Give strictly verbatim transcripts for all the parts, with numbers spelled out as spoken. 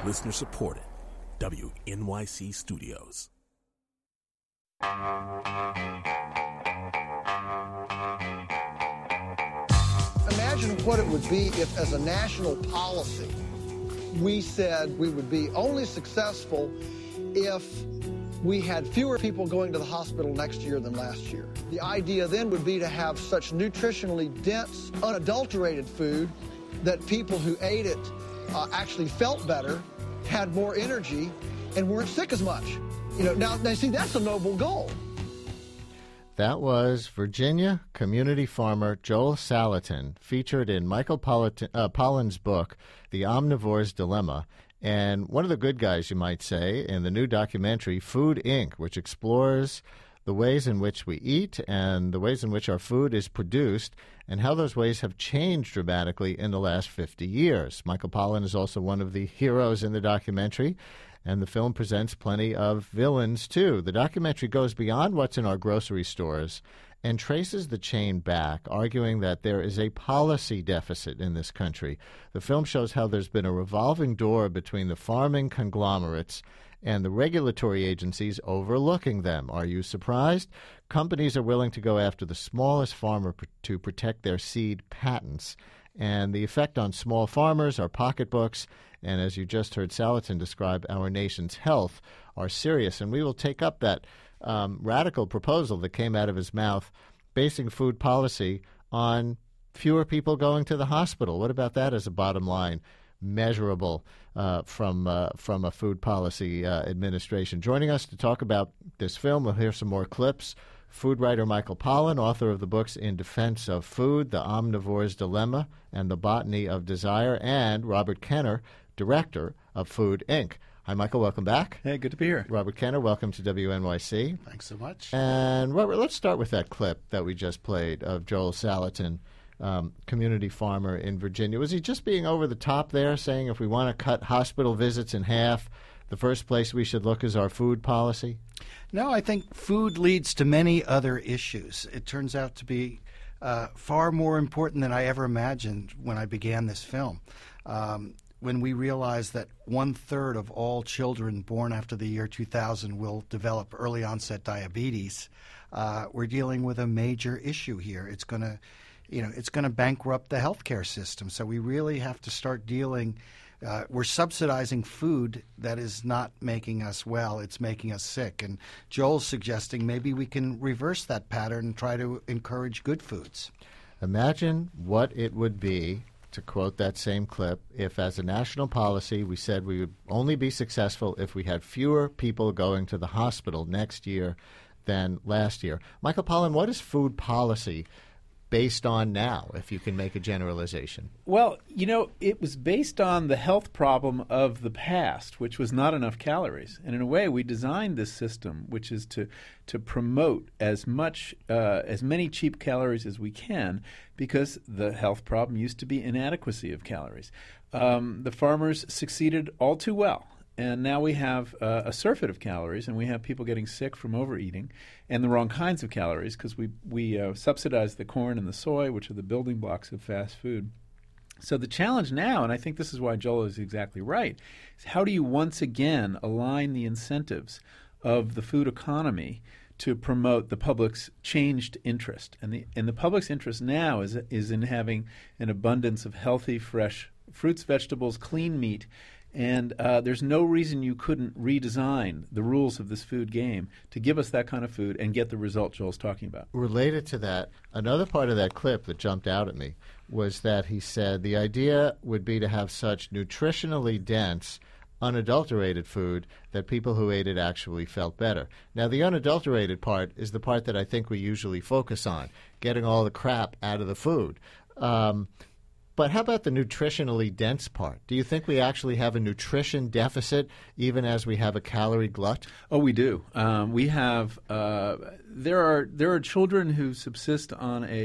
Listener supported. W N Y C Studios. Imagine what it would be if, as a national policy, we said we would be only successful if we had fewer people going to the hospital next year than last year. The idea then would be to have such nutritionally dense, unadulterated food that people who ate it uh, actually felt better, had more energy, and weren't sick as much. You know, now, now see, that's a noble goal. That was Virginia community farmer Joel Salatin, featured in Michael Pollitt- uh, Pollan's book, The Omnivore's Dilemma, and one of the good guys, you might say, in the new documentary, Food, Incorporated, which explores the ways in which we eat and the ways in which our food is produced and how those ways have changed dramatically in the last fifty years. Michael Pollan is also one of the heroes in the documentary, and the film presents plenty of villains, too. The documentary goes beyond what's in our grocery stores and traces the chain back, arguing that there is a policy deficit in this country. The film shows how there's been a revolving door between the farming conglomerates and the regulatory agencies overlooking them. Are you surprised? Companies are willing to go after the smallest farmer pr- to protect their seed patents. And the effect on small farmers, our pocketbooks, and as you just heard Salatin describe, our nation's health are serious. And we will take up that um, radical proposal that came out of his mouth, basing food policy on fewer people going to the hospital. What about that as a bottom line, measurable uh, from uh, from a food policy uh, administration? Joining us to talk about this film, we'll hear some more clips. Food writer Michael Pollan, author of the books In Defense of Food, The Omnivore's Dilemma, and The Botany of Desire, and Robert Kenner, director of Food, Incorporated. Hi, Michael. Welcome back. Hey, good to be here. Robert Kenner, welcome to W N Y C. Thanks so much. And Robert, let's start with that clip that we just played of Joel Salatin, um, community farmer in Virginia. Was he just being over the top there, saying if we want to cut hospital visits in half, the first place we should look is our food policy? No, I think food leads to many other issues. It turns out to be uh, far more important than I ever imagined when I began this film. Um, when we realized that one-third of all children born after the year two thousand will develop early-onset diabetes, uh, we're dealing with a major issue here. It's going to, you know, it's going to bankrupt the healthcare system. So we really have to start dealing. Uh, we're subsidizing food that is not making us well. It's making us sick. And Joel's suggesting maybe we can reverse that pattern and try to encourage good foods. Imagine what it would be, to quote that same clip, if as a national policy we said we would only be successful if we had fewer people going to the hospital next year than last year. Michael Pollan, what is food policy based on now, if you can make a generalization? Well, you know, it was based on the health problem of the past, which was not enough calories. And in a way, we designed this system, which is to to promote as much, uh, as many cheap calories as we can, because the health problem used to be inadequacy of calories. Um, the farmers succeeded all too well. And now we have uh, a surfeit of calories, and we have people getting sick from overeating and the wrong kinds of calories because we, we uh, subsidize the corn and the soy, which are the building blocks of fast food. So the challenge now, and I think this is why Joel is exactly right, is how do you once again align the incentives of the food economy to promote the public's changed interest? And the and the public's interest now is is in having an abundance of healthy, fresh fruits, vegetables, clean meat. And uh, there's no reason you couldn't redesign the rules of this food game to give us that kind of food and get the result Joel's talking about. Related to that, another part of that clip that jumped out at me was that he said the idea would be to have such nutritionally dense, unadulterated food that people who ate it actually felt better. Now, the unadulterated part is the part that I think we usually focus on, getting all the crap out of the food. Um But how about the nutritionally dense part? Do you think we actually have a nutrition deficit even as we have a calorie glut? Oh, we do. Um, we have uh, there are there are children who subsist on a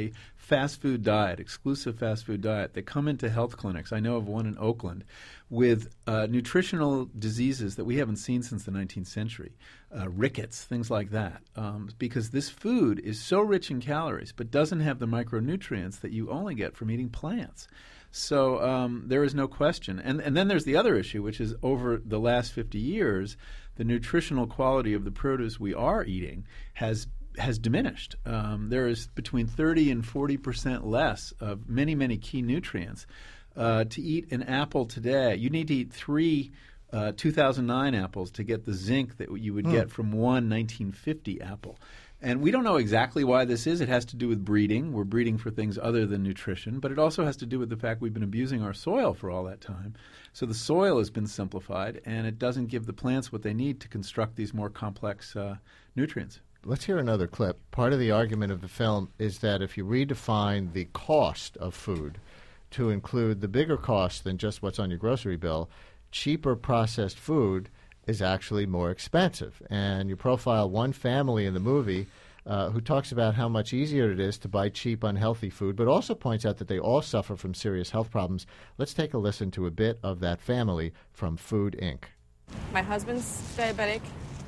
fast food diet, exclusive fast food diet. They come into health clinics. I know of one in Oakland with uh, nutritional diseases that we haven't seen since the nineteenth century, uh, rickets, things like that, um, because this food is so rich in calories but doesn't have the micronutrients that you only get from eating plants. So um, there is no question. And, and then there's the other issue, which is over the last fifty years, the nutritional quality of the produce we are eating has has diminished. Um, there is between thirty and forty percent less of many, many key nutrients. Uh, to eat an apple today, you need to eat three uh, two thousand nine apples to get the zinc that you would mm. get from one nineteen fifty apple. And we don't know exactly why this is. It has to do with breeding. We're breeding for things other than nutrition. But it also has to do with the fact we've been abusing our soil for all that time. So the soil has been simplified, and it doesn't give the plants what they need to construct these more complex uh, nutrients. Let's hear another clip. Part of the argument of the film is that if you redefine the cost of food to include the bigger cost than just what's on your grocery bill, cheaper processed food is actually more expensive. And you profile one family in the movie uh, who talks about how much easier it is to buy cheap, unhealthy food, but also points out that they all suffer from serious health problems. Let's take a listen to a bit of that family from Food Incorporated. My husband's diabetic.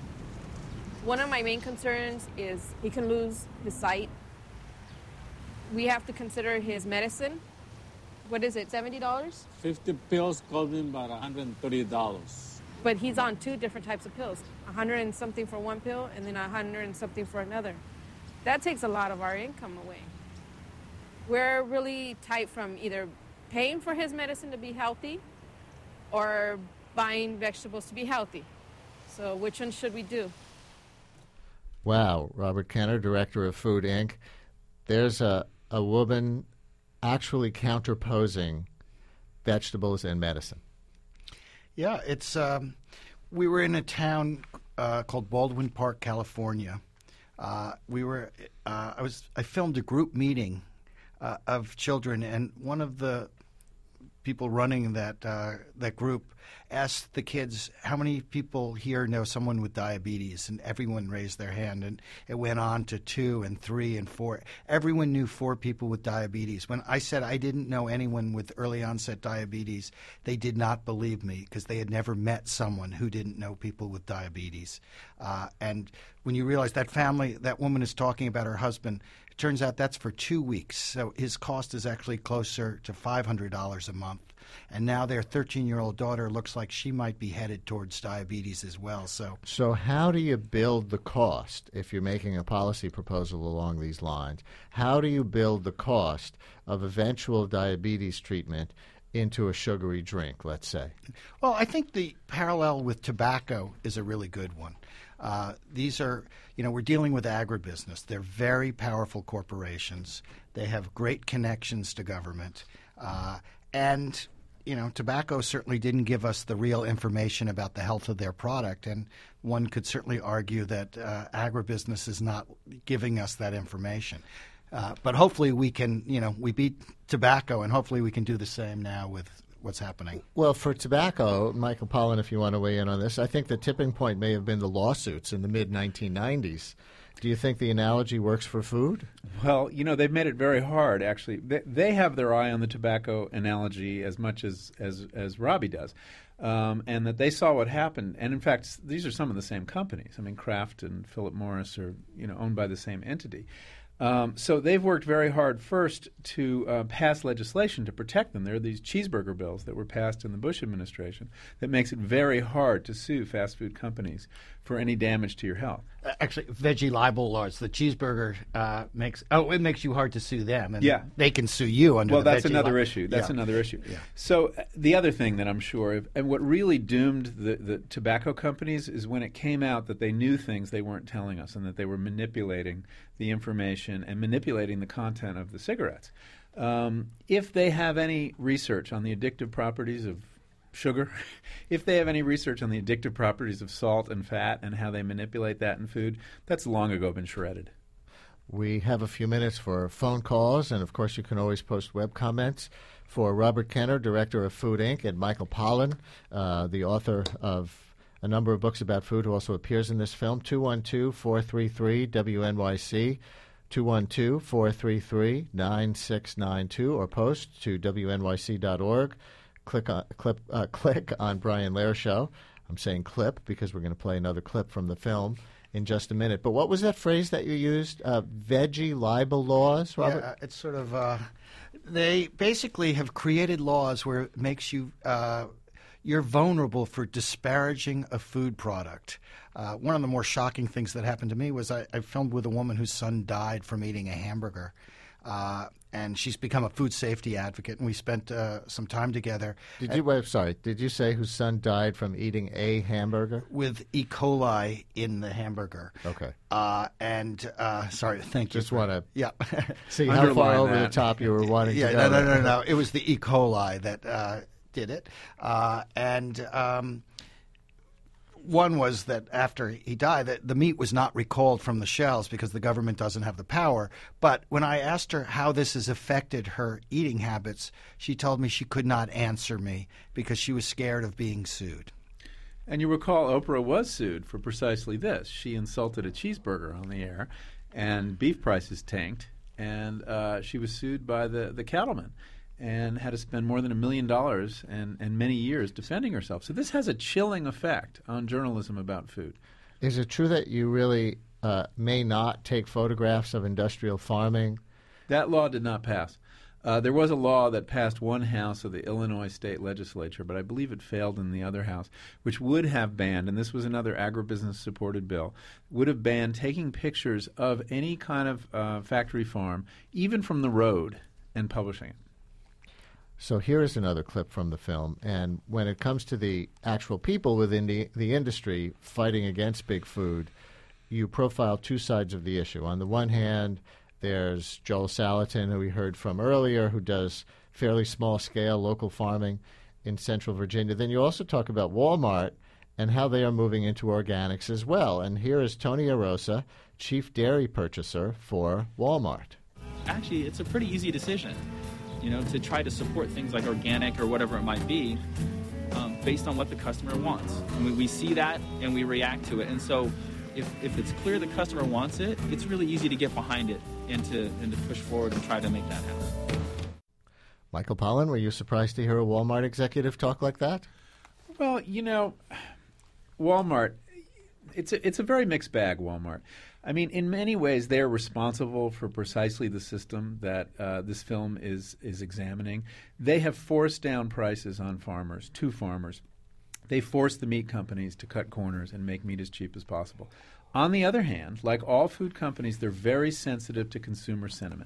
One of my main concerns is he can lose his sight. We have to consider his medicine. What is it, seventy dollars? fifty pills cost me about one hundred thirty dollars. But he's on two different types of pills, a hundred and something for one pill and then a hundred and something for another. That takes a lot of our income away. We're really tight from either paying for his medicine to be healthy or buying vegetables to be healthy. So which one should we do? Wow, Robert Kenner, director of Food Incorporated. There's a, a woman actually counterposing vegetables and medicine. Yeah, it's. Um, we were in a town uh, called Baldwin Park, California. Uh, we were. Uh, I was. I filmed a group meeting uh, of children, and one of the people running that uh, that group asked the kids, how many people here know someone with diabetes? And everyone raised their hand, and it went on to two and three and four. Everyone knew four people with diabetes. When I said I didn't know anyone with early onset diabetes, they did not believe me because they had never met someone who didn't know people with diabetes. Uh, and when you realize that family, that woman is talking about her husband, it turns out that's for two weeks. So his cost is actually closer to five hundred dollars a month. And now their thirteen-year-old daughter looks like she might be headed towards diabetes as well. So, so how do you build the cost if you're making a policy proposal along these lines? How do you build the cost of eventual diabetes treatment into a sugary drink, let's say? Well, I think the parallel with tobacco is a really good one. Uh, these are, you know, we're dealing with agribusiness. They're very powerful corporations. They have great connections to government. Uh, and you know, tobacco certainly didn't give us the real information about the health of their product, and one could certainly argue that uh, agribusiness is not giving us that information. Uh, but hopefully we can, you know, we beat tobacco, and hopefully we can do the same now with what's happening. Well, for tobacco, Michael Pollan, if you want to weigh in on this, I think the tipping point may have been the lawsuits in the mid nineteen nineties. Do you think the analogy works for food? Well, you know, they've made it very hard, actually. They, they have their eye on the tobacco analogy as much as, as, as Robbie does, um, and that they saw what happened. And, in fact, these are some of the same companies. I mean, Kraft and Philip Morris are, you know, owned by the same entity. Um, so they've worked very hard first to uh, pass legislation to protect them. There are these cheeseburger bills that were passed in the Bush administration that makes it very hard to sue fast food companies for any damage to your health. Uh, actually, veggie libel laws. The cheeseburger uh, makes oh, it makes you hard to sue them, and yeah. they can sue you under. Well, the that's veggie another li- issue. That's yeah. another issue. Yeah. So uh, the other thing that I'm sure of, and what really doomed the, the tobacco companies is when it came out that they knew things they weren't telling us, and that they were manipulating the information and manipulating the content of the cigarettes. Um, if they have any research on the addictive properties of sugar, if they have any research on the addictive properties of salt and fat and how they manipulate that in food, that's long ago been shredded. We have a few minutes for phone calls, and of course you can always post web comments. For Robert Kenner, director of Food Incorporated, and Michael Pollan, uh, the author of a number of books about food who also appears in this film, two one two, four three three, W N Y C. two one two, four three three, nine six nine two, or post to W N Y C dot org. Click on, clip, uh, click on Brian Lehrer Show. I'm saying clip because we're going to play another clip from the film in just a minute. But what was that phrase that you used? Uh, veggie libel laws, Robert? Yeah, it's sort of, uh, they basically have created laws where it makes you, uh, you're vulnerable for disparaging a food product. Uh, one of the more shocking things that happened to me was I, I filmed with a woman whose son died from eating a hamburger. Uh, and she's become a food safety advocate, and we spent uh, some time together. Did you, wait, sorry, did you say whose son died from eating a hamburger? With E. coli in the hamburger. Okay. Uh, and, uh, sorry, thank you. Just want to yeah. see how far Underline over that. the top you were wanting yeah, to go. no, no, no, no. It was the E. coli that uh, did it. Uh, and um, one was that after he died, that the meat was not recalled from the shelves because the government doesn't have the power. But when I asked her how this has affected her eating habits, she told me she could not answer me because she was scared of being sued. And you recall Oprah was sued for precisely this. She insulted a cheeseburger on the air, and beef prices tanked, and uh, she was sued by the, the cattlemen and had to spend more than a million dollars and, and many years defending herself. So this has a chilling effect on journalism about food. Is it true that you really uh, may not take photographs of industrial farming? That law did not pass. Uh, there was a law that passed one house of the Illinois state legislature, but I believe it failed in the other house, which would have banned, and this was another agribusiness-supported bill, would have banned taking pictures of any kind of uh, factory farm, even from the road, and publishing it. So here is another clip from the film. And when it comes to the actual people within the, the industry fighting against big food, you profile two sides of the issue. On the one hand, there's Joel Salatin, who we heard from earlier, who does fairly small-scale local farming in Central Virginia. Then you also talk about Walmart and how they are moving into organics as well. And here is Tony Arosa, chief dairy purchaser for Walmart. Actually, it's a pretty easy decision, you know, to try to support things like organic or whatever it might be um, based on what the customer wants. And we, we see that and we react to it. And so if, if it's clear the customer wants it, it's really easy to get behind it and to, and to push forward and try to make that happen. Michael Pollan, were you surprised to hear a Walmart executive talk like that? Well, you know, Walmart, it's a, it's a very mixed bag, Walmart. I mean, in many ways, they're responsible for precisely the system that uh, this film is is examining. They have forced down prices on farmers, to farmers. They forced the meat companies to cut corners and make meat as cheap as possible. On the other hand, like all food companies, they're very sensitive to consumer sentiment.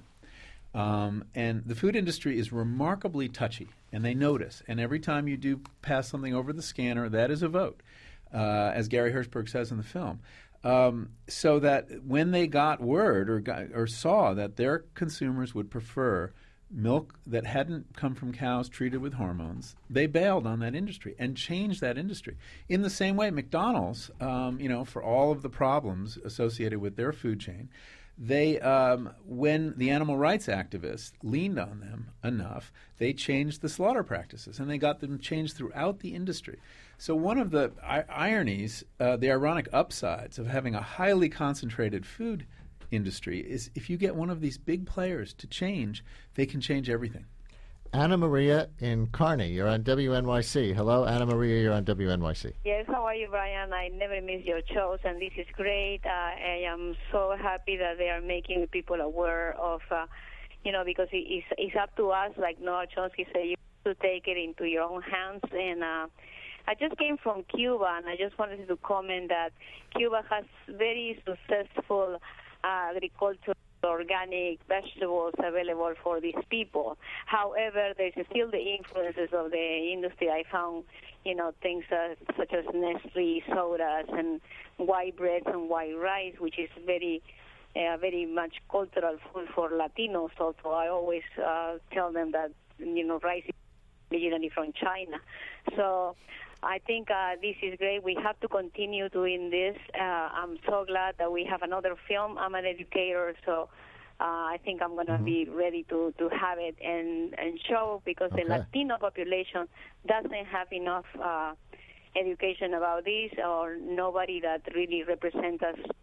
Um, and the food industry is remarkably touchy, and they notice. And every time you do pass something over the scanner, that is a vote, uh, as Gary Hirshberg says in the film. Um, so that when they got word or got, or saw that their consumers would prefer milk that hadn't come from cows treated with hormones, they bailed on that industry and changed that industry. In the same way, McDonald's, um, you know, for all of the problems associated with their food chain, they, um, when the animal rights activists leaned on them enough, they changed the slaughter practices, and they got them changed throughout the industry. So one of the I- ironies, uh, the ironic upsides of having a highly concentrated food industry is if you get one of these big players to change, they can change everything. Anna Maria in Kearney, you're on W N Y C. Hello, Anna Maria, you're on W N Y C. Yes, how are you, Brian? I never miss your shows, and this is great. Uh, I am so happy that they are making people aware of, uh, you know, because it, it's, it's up to us, like Noah Chomsky said, you to take it into your own hands. And uh, I just came from Cuba, and I just wanted to comment that Cuba has very successful uh, agriculture, organic vegetables available for these people. However, there's still the influences of the industry. I found, you know, things uh, such as Nestle sodas and white breads and white rice, which is very, uh, very much cultural food for Latinos. Also, I always uh, tell them that, you know, rice is originally from China. So I think uh, this is great. We have to continue doing this. Uh, I'm so glad that we have another film. I'm an educator, so uh, I think I'm going to mm-hmm. be ready to, to have it and, and show, because okay. the Latino population doesn't have enough uh, education about this, or nobody that really represents us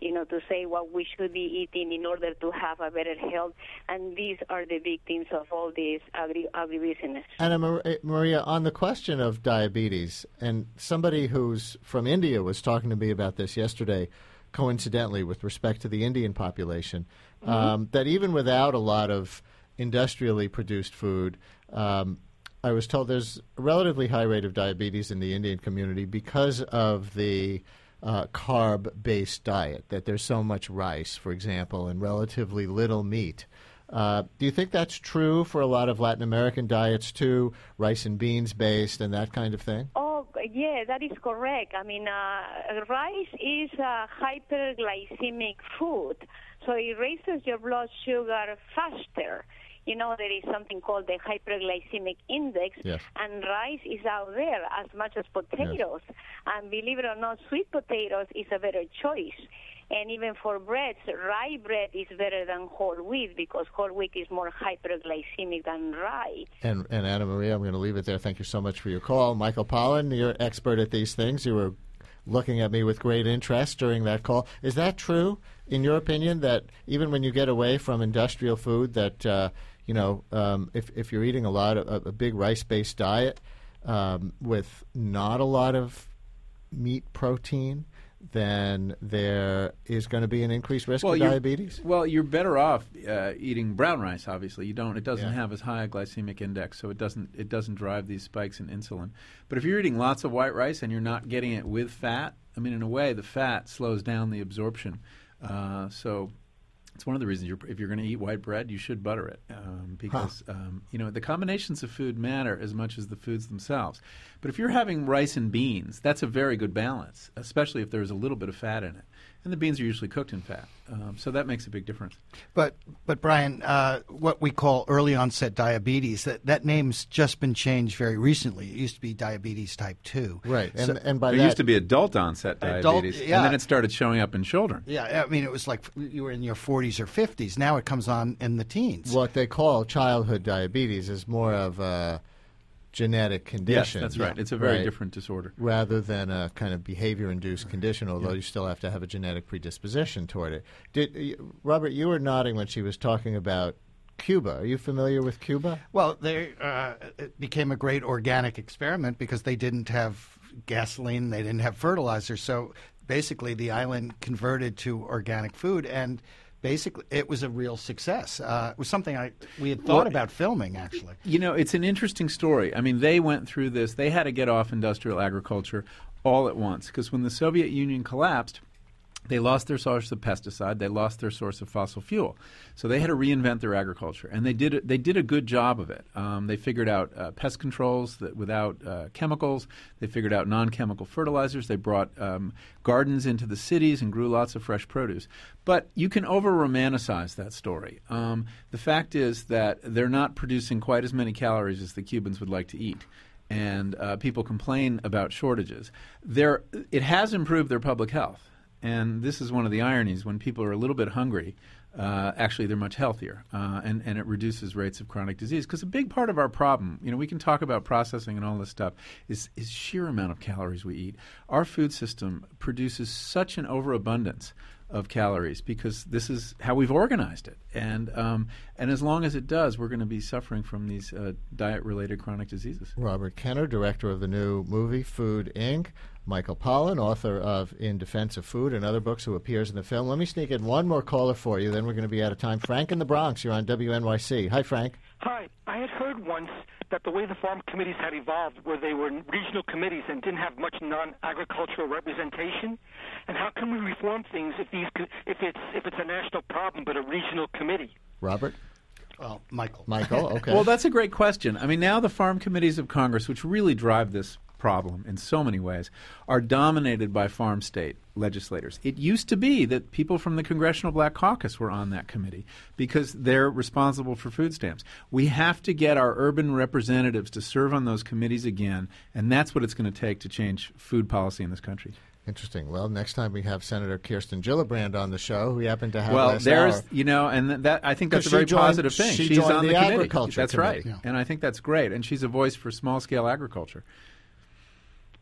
you know, to say what we should be eating in order to have a better health. And these are the victims of all this agri- agribusiness. Anna Mar- Maria, on the question of diabetes, and somebody who's from India was talking to me about this yesterday, coincidentally, with respect to the Indian population, mm-hmm. um, that even without a lot of industrially produced food, um, I was told there's a relatively high rate of diabetes in the Indian community because of the uh, carb-based diet, that there's so much rice, for example, and relatively little meat. Uh, do you think that's true for a lot of Latin American diets, too, rice and beans based and that kind of thing? Oh, yeah, that is correct. I mean, uh, rice is a hyperglycemic food, so it raises your blood sugar faster. You know, there is something called the hyperglycemic index, yes. and rice is out there as much as potatoes. Yes. And believe it or not, sweet potatoes is a better choice. And even for breads, rye bread is better than whole wheat because whole wheat is more hyperglycemic than rye. And, and Anna Maria, I'm going to leave it there. Thank you so much for your call. Michael Pollan, you're expert at these things. You were looking at me with great interest during that call. Is that true, in your opinion, that even when you get away from industrial food, that uh, you know, um, if if you're eating a lot of a big rice-based diet um, with not a lot of meat protein, then there is going to be an increased risk well, of diabetes? Well, you're better off uh, eating brown rice. Obviously, you don't. It doesn't yeah. have as high a glycemic index, so it doesn't it doesn't drive these spikes in insulin. But if you're eating lots of white rice and you're not getting it with fat, I mean, in a way, the fat slows down the absorption. Uh, so it's one of the reasons you're, if you're going to eat white bread, you should butter it um, because huh. um, you know the combinations of food matter as much as the foods themselves. But if you're having rice and beans, that's a very good balance, especially if there's a little bit of fat in it. And the beans are usually cooked in fat, um, so that makes a big difference. But, but Brian, uh, what we call early onset diabetes, that, that name's just been changed very recently. It used to be diabetes type two. Right, and, so, and by there that, used to be adult onset diabetes, adult, yeah. and then it started showing up in children. Yeah, I mean, it was like you were in your forties or fifties. Now it comes on in the teens. What they call childhood diabetes is more of a genetic condition. Yes, that's right. It's a very right? different disorder. Rather than a kind of behavior-induced condition, although yeah. you still have to have a genetic predisposition toward it. Did, Robert, you were nodding when she was talking about Cuba. Are you familiar with Cuba? Well, they, uh, it became a great organic experiment because they didn't have gasoline, they didn't have fertilizer. So basically the island converted to organic food, and basically, it was a real success. Uh, it was something I we had thought well, about filming, actually. You know, it's an interesting story. I mean, they went through this. They had to get off industrial agriculture all at once because when the Soviet Union collapsed, they lost their source of pesticide. They lost their source of fossil fuel. So they had to reinvent their agriculture, and they did. They did a good job of it. Um, they figured out uh, pest controls that without uh, chemicals. They figured out non-chemical fertilizers. They brought um, gardens into the cities and grew lots of fresh produce. But you can over-romanticize that story. Um, the fact is that they're not producing quite as many calories as the Cubans would like to eat. And uh, people complain about shortages. There, it has improved their public health. And this is one of the ironies. When people are a little bit hungry, uh, actually they're much healthier, uh, and, and it reduces rates of chronic disease. Because a big part of our problem, you know, we can talk about processing and all this stuff, is, is sheer amount of calories we eat. Our food system produces such an overabundance of calories because this is how we've organized it. And um, and as long as it does, we're going to be suffering from these uh, diet-related chronic diseases. Robert Kenner, director of the new movie Food, Incorporated. Michael Pollan, author of In Defense of Food and other books, who appears in the film. Let me sneak in one more caller for you, then we're going to be out of time. Frank in the Bronx, you're on W N Y C. Hi, Frank. Hi. I had heard once that the way the farm committees had evolved, where they were regional committees and didn't have much non-agricultural representation, and how can we reform things if these if it's if it's a national problem but a regional committee? Robert? Well, Michael. Michael, okay. Well, that's a great question. I mean, now the farm committees of Congress, which really drive this problem in so many ways, are dominated by farm state legislators. It used to be that people from the Congressional Black Caucus were on that committee because they're responsible for food stamps. We have to get our urban representatives to serve on those committees again, and that's what it's going to take to change food policy in this country. Interesting. Well, next time we have Senator Kirsten Gillibrand on the show, who we happen to have well, last there's, hour. you know, and th- that I think that's a she very joined, positive thing. She she's joined on the, the committee. agriculture That's committee. right, Yeah. and I think that's great. And she's a voice for small-scale agriculture. I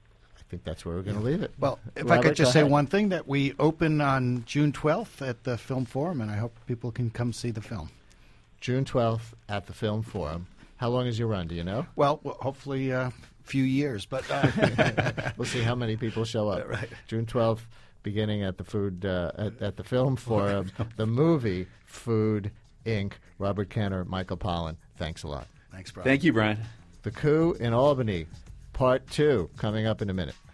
think that's where we're going to leave it. Well, if Robert, I could just go say ahead. one thing, that we open on June twelfth at the Film Forum, and I hope people can come see the film. June twelfth at the Film Forum. How long is your run? Do you know? Well, well hopefully a few years, but uh, we'll see how many people show up. Right. June twelfth, beginning at the food uh, at, at the Film Forum. The movie Food Incorporated. Robert Kenner, Michael Pollan. Thanks a lot. Thanks, Brian. Thank you, Brian. The Coup in Albany, Part Two, coming up in a minute.